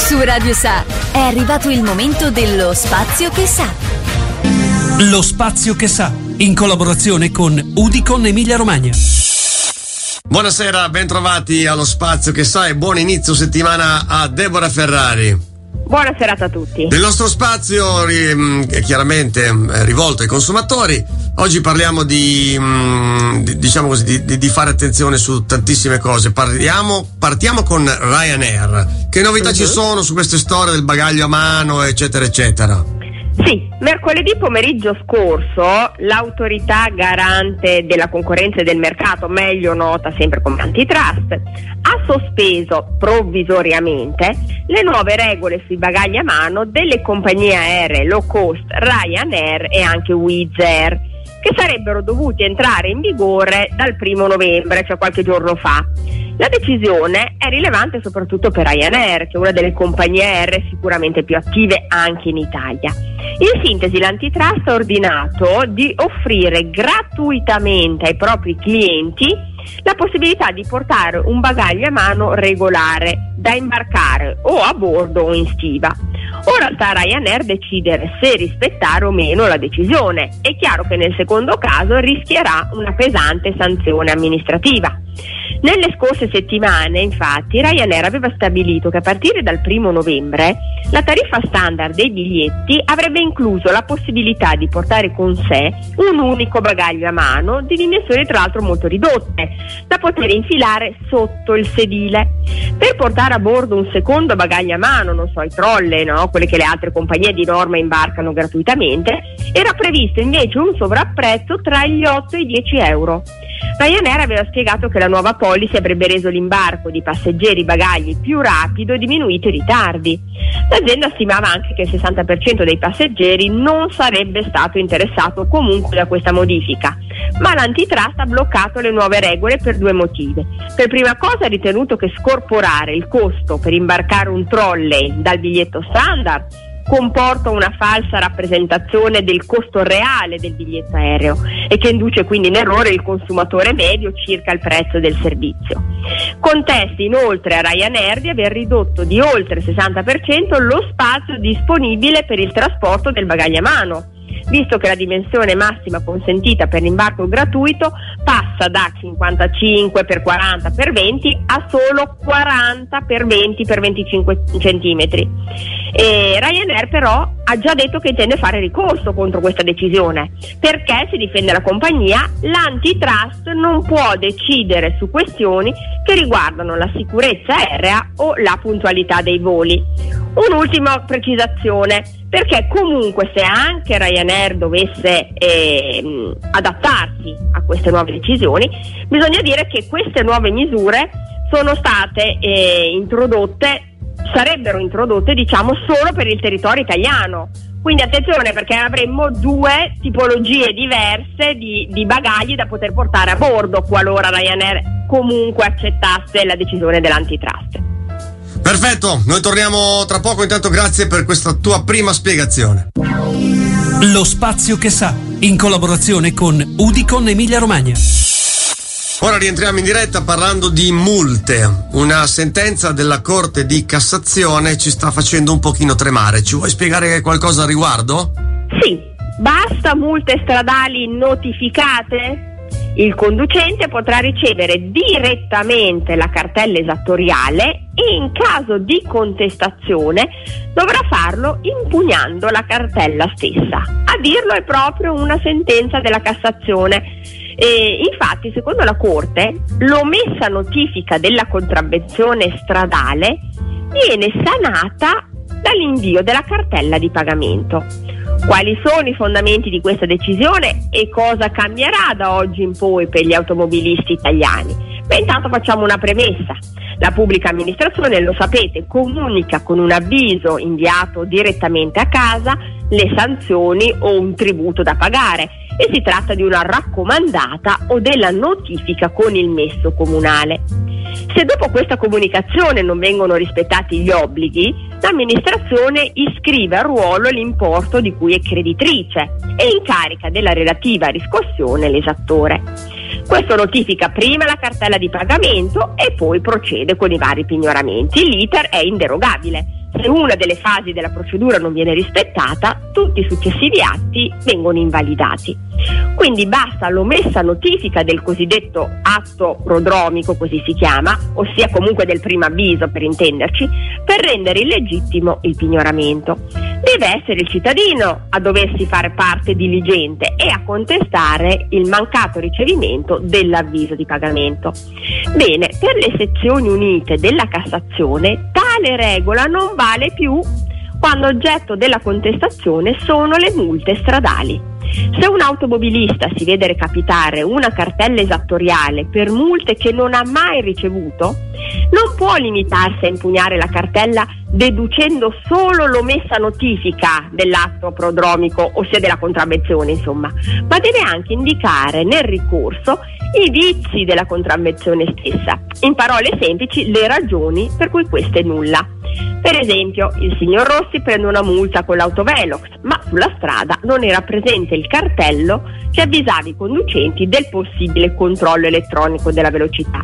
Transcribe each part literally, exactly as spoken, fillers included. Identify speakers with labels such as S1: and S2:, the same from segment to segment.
S1: Su Radio Sa è arrivato il momento dello Spazio che sa.
S2: Lo Spazio che sa, in collaborazione con Udicon Emilia Romagna.
S3: Buonasera, bentrovati allo Spazio che sa e buon inizio settimana a Deborah Ferrari.
S4: Buona serata a tutti.
S3: Nel nostro spazio è chiaramente rivolto ai consumatori. Oggi parliamo di, di diciamo così, di, di fare attenzione su tantissime cose. Parliamo, partiamo con Ryanair. Che novità uh-huh. ci sono su queste storie del bagaglio a mano, eccetera, eccetera?
S4: Sì, mercoledì pomeriggio scorso l'autorità garante della concorrenza e del mercato, meglio nota sempre come antitrust, ha sospeso provvisoriamente le nuove regole sui bagagli a mano delle compagnie aeree low cost Ryanair e anche Wizz Air, che sarebbero dovuti entrare in vigore dal primo novembre, cioè qualche giorno fa. La decisione è rilevante soprattutto per Ryanair, che è una delle compagnie aeree sicuramente più attive anche in Italia. In sintesi, l'antitrust ha ordinato di offrire gratuitamente ai propri clienti la possibilità di portare un bagaglio a mano regolare da imbarcare o a bordo o in stiva. Ora sta a Ryanair decidere se rispettare o meno la decisione. È chiaro che nel secondo caso rischierà una pesante sanzione amministrativa. Nelle scorse settimane, infatti, Ryanair aveva stabilito che a partire dal primo novembre la tariffa standard dei biglietti avrebbe incluso la possibilità di portare con sé un unico bagaglio a mano di dimensioni tra l'altro molto ridotte, da poter infilare sotto il sedile. Per portare a bordo un secondo bagaglio a mano, non so, i trolley, no? Quelle che le altre compagnie di norma imbarcano gratuitamente, era previsto invece un sovrapprezzo tra gli otto e i dieci euro. Ryanair aveva spiegato che la nuova policy avrebbe reso l'imbarco di passeggeri e bagagli più rapido e diminuito i ritardi. L'azienda stimava anche che il sessanta per cento dei passeggeri non sarebbe stato interessato comunque da questa modifica, ma l'antitrust ha bloccato le nuove regole per due motivi. Per prima cosa ha ritenuto che scorporare il costo per imbarcare un trolley dal biglietto standard comporta una falsa rappresentazione del costo reale del biglietto aereo e che induce quindi in errore il consumatore medio circa il prezzo del servizio. Contesta inoltre a Ryanair di aver ridotto di oltre il sessanta per cento lo spazio disponibile per il trasporto del bagaglio a mano, visto che la dimensione massima consentita per l'imbarco gratuito passa da cinquantacinque per quaranta per venti a solo quaranta per venti per venticinque centimetri. E Ryanair però ha già detto che intende fare ricorso contro questa decisione, perché, si difende la compagnia, l'antitrust non può decidere su questioni che riguardano la sicurezza aerea o la puntualità dei voli. Un'ultima precisazione, perché comunque se anche Ryanair dovesse eh, adattarsi a queste nuove decisioni, bisogna dire che queste nuove misure sono state eh, introdotte, sarebbero introdotte diciamo solo per il territorio italiano. Quindi attenzione, perché avremmo due tipologie diverse di, di bagagli da poter portare a bordo qualora Ryanair comunque accettasse la decisione dell'antitrust.
S3: Perfetto, noi torniamo tra poco, intanto grazie per questa tua prima spiegazione.
S2: Lo Spazio che sa, in collaborazione con Udicon Emilia Romagna.
S3: Ora rientriamo in diretta parlando di multe. Una sentenza della Corte di Cassazione ci sta facendo un pochino tremare. Ci vuoi spiegare qualcosa al riguardo?
S4: Sì, basta multe stradali notificate? Il conducente potrà ricevere direttamente la cartella esattoriale e in caso di contestazione dovrà farlo impugnando la cartella stessa. A dirlo è proprio una sentenza della Cassazione. E infatti, secondo la Corte, l'omessa notifica della contravvenzione stradale viene sanata dall'invio della cartella di pagamento. Quali sono i fondamenti di questa decisione e cosa cambierà da oggi in poi per gli automobilisti italiani? Beh, intanto facciamo una premessa. La pubblica amministrazione, lo sapete, comunica con un avviso inviato direttamente a casa le sanzioni o un tributo da pagare, e si tratta di una raccomandata o della notifica con il messo comunale. Se dopo questa comunicazione non vengono rispettati gli obblighi, l'amministrazione iscrive a ruolo l'importo di cui è creditrice e incarica della relativa riscossione l'esattore. Questo notifica prima la cartella di pagamento e poi procede con i vari pignoramenti. L'iter è inderogabile. Se una delle fasi della procedura non viene rispettata, tutti i successivi atti vengono invalidati. Quindi basta l'omessa notifica del cosiddetto atto prodromico, così si chiama, ossia comunque del primo avviso per intenderci, per rendere illegittimo il pignoramento. Deve essere il cittadino a doversi fare parte diligente e a contestare il mancato ricevimento dell'avviso di pagamento. Bene, per le sezioni unite della Cassazione tale regola non vale più quando oggetto della contestazione sono le multe stradali. Se un automobilista si vede recapitare una cartella esattoriale per multe che non ha mai ricevuto, non può limitarsi a impugnare la cartella deducendo solo l'omessa notifica dell'atto prodromico, ossia della contravvenzione, insomma, ma deve anche indicare nel ricorso i vizi della contravvenzione stessa, in parole semplici le ragioni per cui questa è nulla. Per esempio, il signor Rossi prende una multa con l'autovelox, ma sulla strada non era presente il cartello che avvisava i conducenti del possibile controllo elettronico della velocità.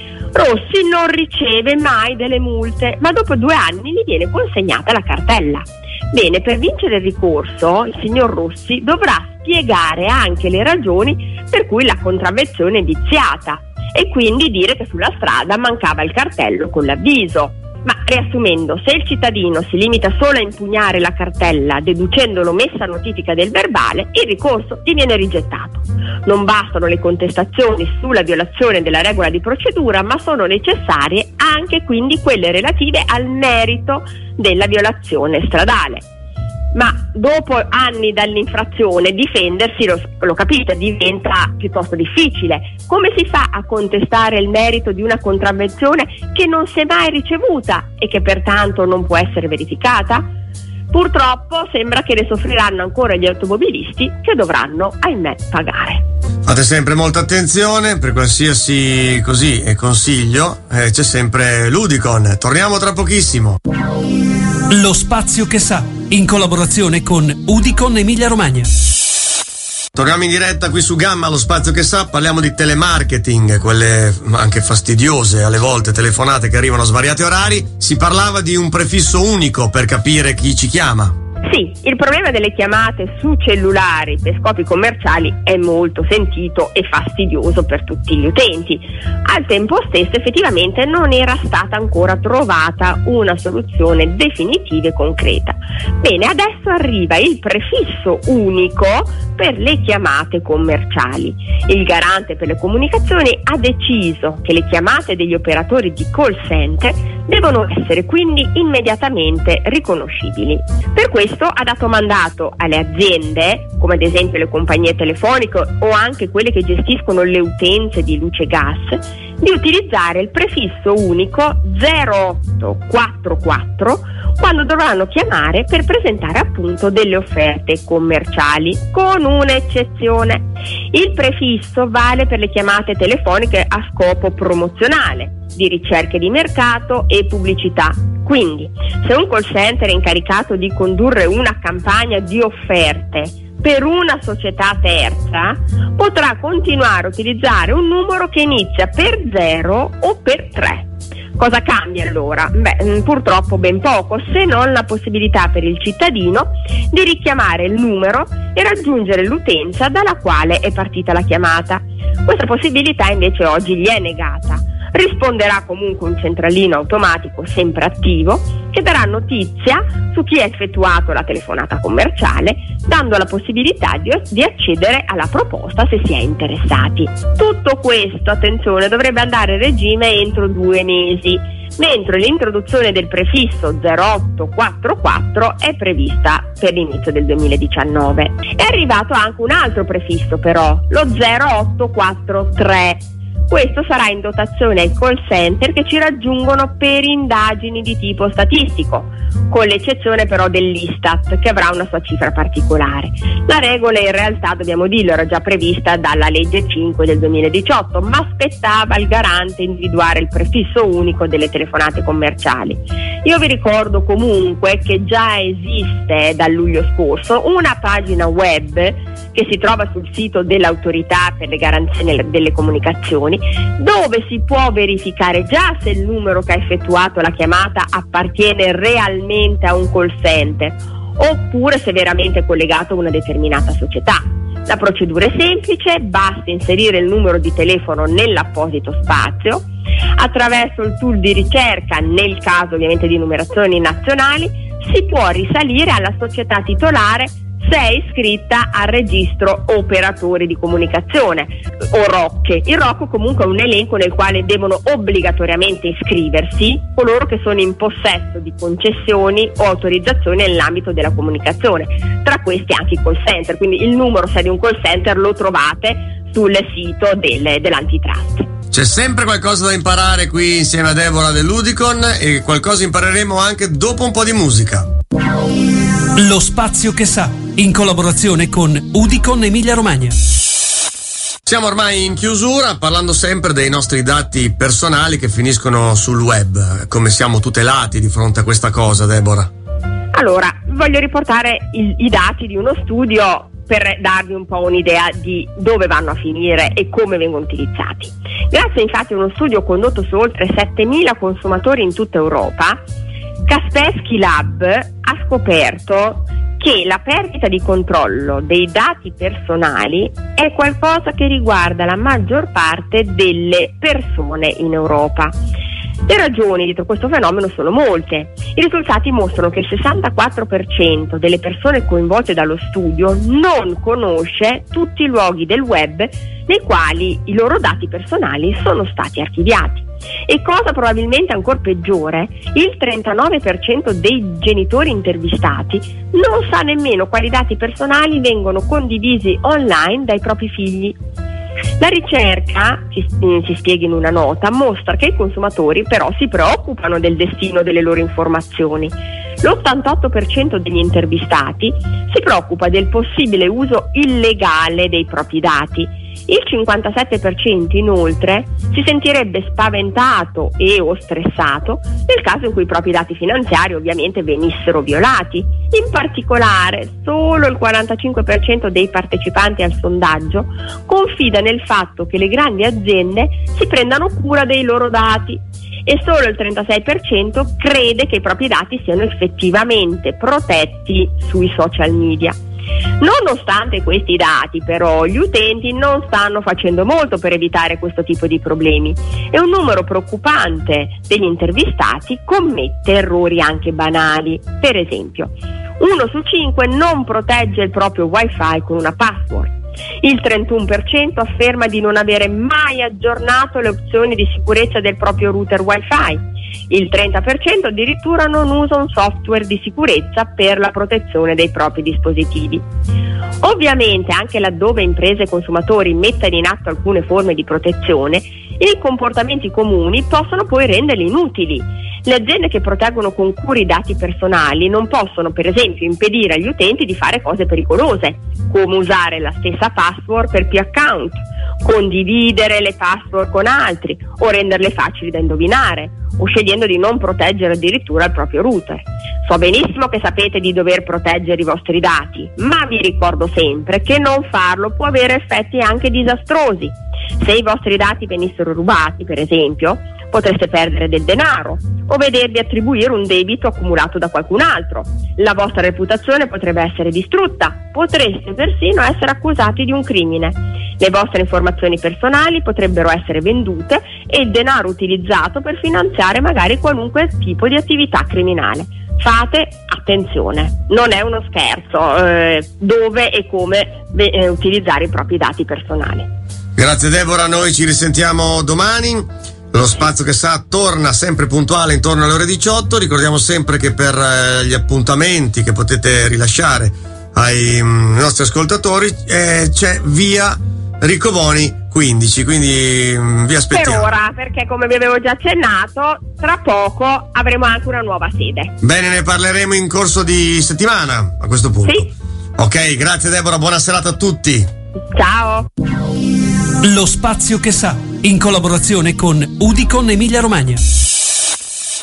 S4: Rossi non riceve mai delle multe, ma dopo due anni gli viene consegnata la cartella. Bene, per vincere il ricorso, il signor Rossi dovrà spiegare anche le ragioni per cui la contravvenzione è viziata e quindi dire che sulla strada mancava il cartello con l'avviso. Ma riassumendo, se il cittadino si limita solo a impugnare la cartella deducendo l'omessa notifica del verbale, il ricorso gli viene rigettato. Non bastano le contestazioni sulla violazione della regola di procedura, ma sono necessarie anche quindi quelle relative al merito della violazione stradale. Ma dopo anni dall'infrazione difendersi, lo, lo capite, diventa piuttosto difficile. Come si fa a contestare il merito di una contravvenzione che non si è mai ricevuta e che pertanto non può essere verificata? Purtroppo sembra che ne soffriranno ancora gli automobilisti, che dovranno, ahimè, pagare.
S3: Fate sempre molta attenzione, per qualsiasi così consiglio eh, c'è sempre l'Udicon. Torniamo tra pochissimo.
S2: Lo spazio che sa, in collaborazione con Udicon Emilia Romagna.
S3: Torniamo in diretta qui su Gamma, lo spazio che sa, parliamo di telemarketing, quelle anche fastidiose alle volte telefonate che arrivano a svariati orari. Si parlava di un prefisso unico per capire chi ci chiama.
S4: Sì, il problema delle chiamate su cellulari per scopi commerciali è molto sentito e fastidioso per tutti gli utenti. Al tempo stesso effettivamente non era stata ancora trovata una soluzione definitiva e concreta. Bene, adesso arriva il prefisso unico per le chiamate commerciali. Il garante per le comunicazioni ha deciso che le chiamate degli operatori di call center devono essere quindi immediatamente riconoscibili. Per questo ha dato mandato alle aziende, come ad esempio le compagnie telefoniche o anche quelle che gestiscono le utenze di luce e gas, di utilizzare il prefisso unico zero otto quattro quattro quando dovranno chiamare per presentare appunto delle offerte commerciali, con un'eccezione. Il prefisso vale per le chiamate telefoniche a scopo promozionale, di ricerche di mercato e pubblicità. Quindi, se un call center è incaricato di condurre una campagna di offerte per una società terza, potrà continuare a utilizzare un numero che inizia per zero o per tre. Cosa cambia allora? Beh, purtroppo ben poco, se non la possibilità per il cittadino di richiamare il numero e raggiungere l'utenza dalla quale è partita la chiamata. Questa possibilità invece oggi gli è negata. Risponderà comunque un centralino automatico sempre attivo che darà notizia su chi ha effettuato la telefonata commerciale, dando la possibilità di, di accedere alla proposta se si è interessati. Tutto questo, attenzione, dovrebbe andare a regime entro due mesi, mentre l'introduzione del prefisso zero otto quattro quattro è prevista per l'inizio del duemiladiciannove. È arrivato anche un altro prefisso però, lo zero otto quattro tre. Questo sarà in dotazione ai call center che ci raggiungono per indagini di tipo statistico, con l'eccezione però dell'Istat, che avrà una sua cifra particolare. La regola in realtà, dobbiamo dirlo, era già prevista dalla legge cinque del duemiladiciotto, ma spettava al garante individuare il prefisso unico delle telefonate commerciali. Io vi ricordo comunque che già esiste dal luglio scorso una pagina web che si trova sul sito dell'Autorità per le garanzie delle comunicazioni, dove si può verificare già se il numero che ha effettuato la chiamata appartiene realmente direttamente a un call center oppure se veramente collegato a una determinata società. La procedura è semplice, basta inserire il numero di telefono nell'apposito spazio. Attraverso il tool di ricerca, nel caso ovviamente di numerazioni nazionali, si può risalire alla società titolare se è iscritta al registro operatori di comunicazione o R O C. Il R O C comunque è un elenco nel quale devono obbligatoriamente iscriversi coloro che sono in possesso di concessioni o autorizzazioni nell'ambito della comunicazione, tra questi anche i call center, quindi il numero se è di un call center lo trovate sul sito del, dell'antitrust.
S3: C'è sempre qualcosa da imparare qui insieme a Deborah dell'Udicon e qualcosa impareremo anche dopo un po' di musica.
S2: Lo spazio che sa, in collaborazione con Udicon Emilia Romagna.
S3: Siamo ormai in chiusura, parlando sempre dei nostri dati personali che finiscono sul web. Come siamo tutelati di fronte a questa cosa, Deborah?
S4: Allora, voglio riportare il, i dati di uno studio per darvi un po' un'idea di dove vanno a finire e come vengono utilizzati. Grazie infatti a uno studio condotto su oltre settemila consumatori in tutta Europa, Kaspersky Lab ha scoperto che la perdita di controllo dei dati personali è qualcosa che riguarda la maggior parte delle persone in Europa. Le ragioni dietro questo fenomeno sono molte. I risultati mostrano che il sessantaquattro per cento delle persone coinvolte dallo studio non conosce tutti i luoghi del web nei quali i loro dati personali sono stati archiviati. E cosa probabilmente ancora peggiore, il trentanove per cento dei genitori intervistati non sa nemmeno quali dati personali vengono condivisi online dai propri figli. La ricerca, ci, ci spiega in una nota, mostra che i consumatori però si preoccupano del destino delle loro informazioni. L'ottantotto per cento degli intervistati si preoccupa del possibile uso illegale dei propri dati. Il cinquantasette per cento inoltre si sentirebbe spaventato e o stressato nel caso in cui i propri dati finanziari ovviamente venissero violati. In particolare, solo il quarantacinque per cento dei partecipanti al sondaggio confida nel fatto che le grandi aziende si prendano cura dei loro dati e solo il trentasei per cento crede che i propri dati siano effettivamente protetti sui social media. Nonostante questi dati, però, gli utenti non stanno facendo molto per evitare questo tipo di problemi e un numero preoccupante degli intervistati commette errori anche banali. Per esempio, uno su cinque non protegge il proprio wifi con una password. Il trentuno per cento afferma di non avere mai aggiornato le opzioni di sicurezza del proprio router wifi. Il trenta per cento addirittura non usa un software di sicurezza per la protezione dei propri dispositivi. Ovviamente, anche laddove imprese e consumatori mettano in atto alcune forme di protezione, i comportamenti comuni possono poi renderli inutili. Le aziende che proteggono con cura i dati personali non possono, per esempio, impedire agli utenti di fare cose pericolose, come usare la stessa password per più account, condividere le password con altri o renderle facili da indovinare, o scegliendo di non proteggere addirittura il proprio router. So benissimo che sapete di dover proteggere i vostri dati, ma vi ricordo sempre che non farlo può avere effetti anche disastrosi. Se i vostri dati venissero rubati, per esempio, potreste perdere del denaro o vedervi attribuire un debito accumulato da qualcun altro. La vostra reputazione potrebbe essere distrutta, potreste persino essere accusati di un crimine. Le vostre informazioni personali potrebbero essere vendute e il denaro utilizzato per finanziare magari qualunque tipo di attività criminale. Fate attenzione, non è uno scherzo eh, dove e come eh, utilizzare i propri dati personali.
S3: Grazie Deborah, noi ci risentiamo domani. Lo spazio che sa torna sempre puntuale intorno alle ore diciotto. Ricordiamo sempre che per eh, gli appuntamenti che potete rilasciare ai mm, nostri ascoltatori eh, c'è via Riccoboni quindici, quindi mm, vi aspettiamo.
S4: Per ora, perché come vi avevo già accennato, tra poco avremo anche una nuova sede.
S3: Bene, ne parleremo in corso di settimana a questo punto.
S4: Sì.
S3: Ok, grazie Deborah, buona serata a tutti.
S4: Ciao.
S2: Lo spazio che sa, in collaborazione con Udicon Emilia Romagna.